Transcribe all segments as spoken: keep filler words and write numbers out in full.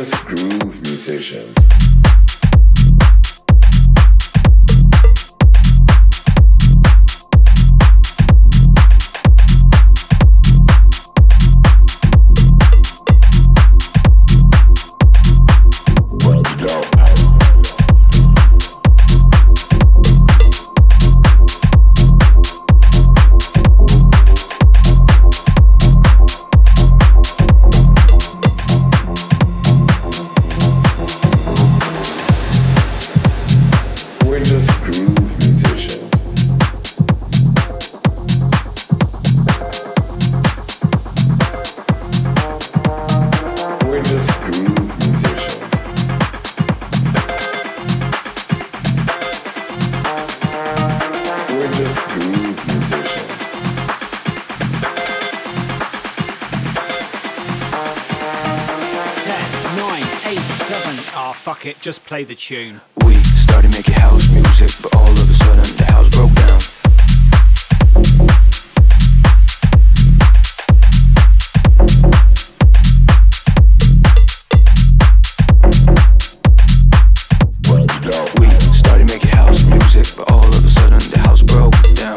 just groove musicians. Ah, fuck it, just play the tune. We started making house music, but all of a sudden the house broke down. We started making house music, but all of a sudden the house broke down.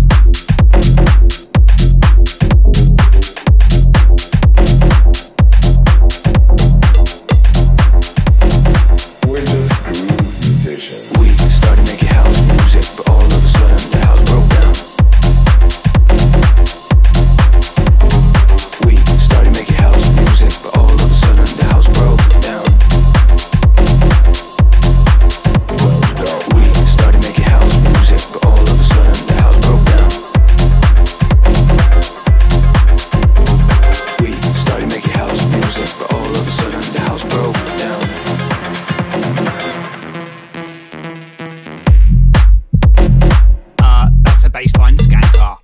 Baseline skanker.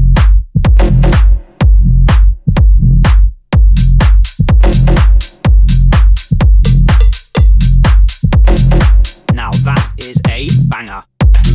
Now that is a banger.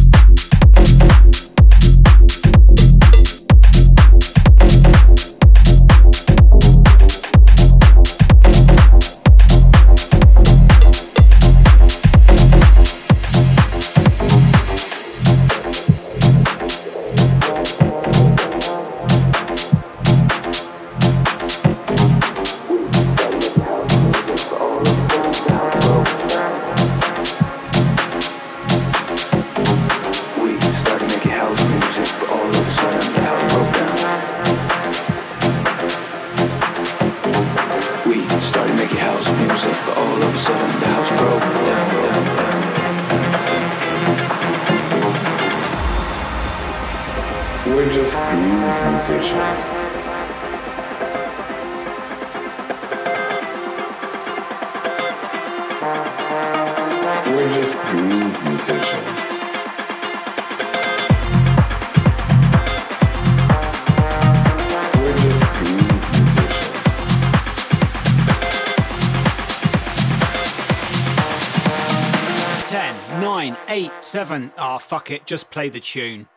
We're just groove musicians. We're just groove musicians. We're just groove musicians. Ten, nine, eight, seven. Ah, fuck it, just play the tune.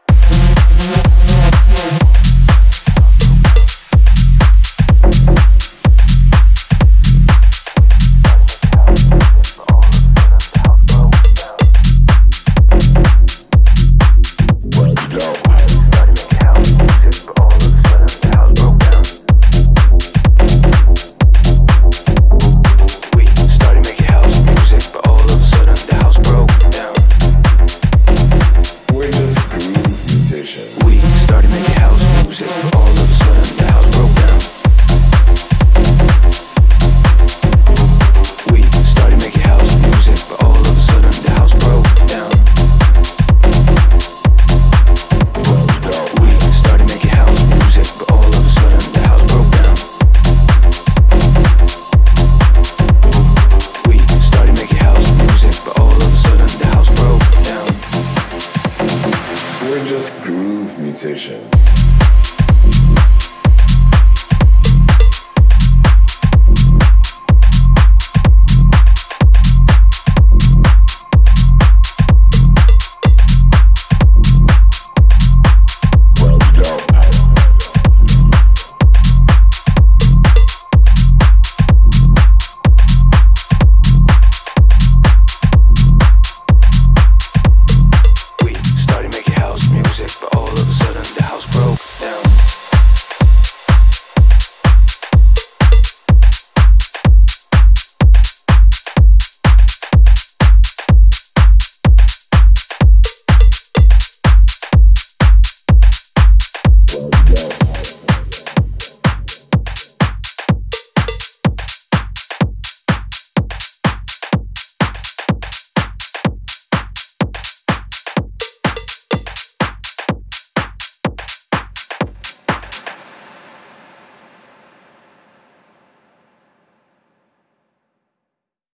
We're just groove musicians.